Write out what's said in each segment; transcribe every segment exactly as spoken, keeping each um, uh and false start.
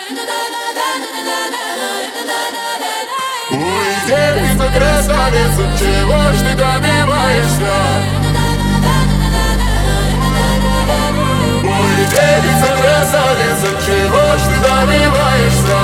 Ой, девица, красавица, чего ж ты добиваешься? Ой, девица, красавица, чего ж ты добиваешься?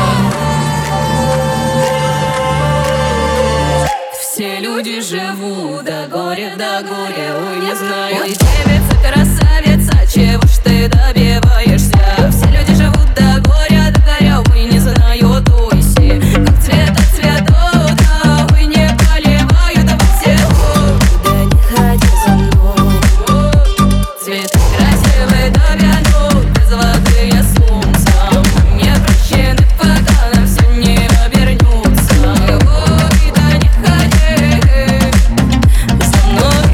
Все люди живут до горя, до горя, ой, не знаю. Ой, девица, красавица, чего ж ты добиваешься? Все люди живут до горя, до горя, ой, не знаю, туйси. Как цвета цветут, да, ой, не поливаю, да всего. Да не ходи за мной. Цветы красивые, да вянут, без воды я солнцем. Не прощены, пока нам все не обернется. Ой, да не ходи за мной.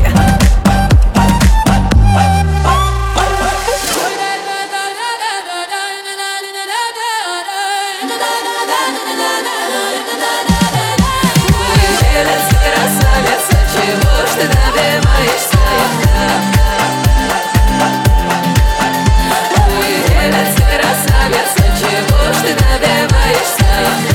Ой, девица, красавица, чего ж ты добиваешься? Ой, девица, красавица, чего ж ты добиваешься?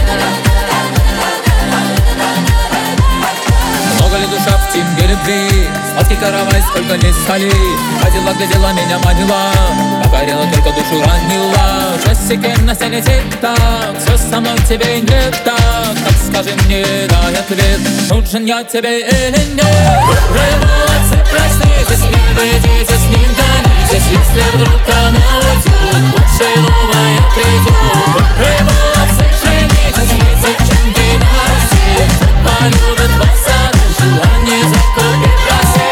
Много ли душа в тимге любви? Сладкий каравай, сколько не соли. Ходила, глядела, меня манила, покорила, только душу ранила. Часики на стене тик-так, все со мной тебе не так. Так скажи мне, дай ответ, нужен я тебе или нет? Молодцы, простите, не выйдите с ним, гонитесь. Если вдруг она уйдет, лучше новая придет. Молодцы, женитесь, не девчонки на Руси. Полюбят вас, а желание закупит Россию.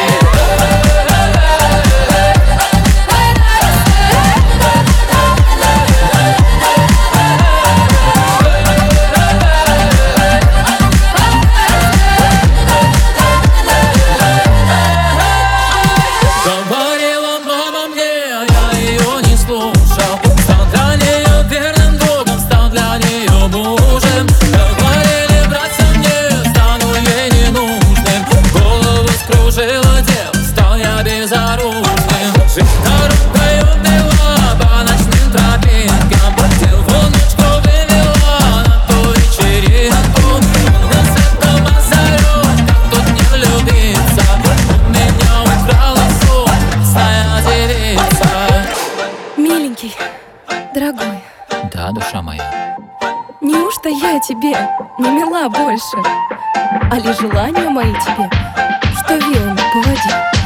Говорила мама мне, я ее не слушал. Стал для нее верным другом, стал для нее мужем. Говорили братья мне, стану ей ненужным. Голову скружила дел, стал я безоружным. Жизнь дорогою вела по ночным тропинкам. Телефоночку вывела на ту вечеринку. На светом озарет, как тут не влюбиться. У меня украла солнечная девица. Миленький, дорогой, Да, душа моя. неужто я тебе не мила больше? А ли желания мои тебе, что вилами по воде?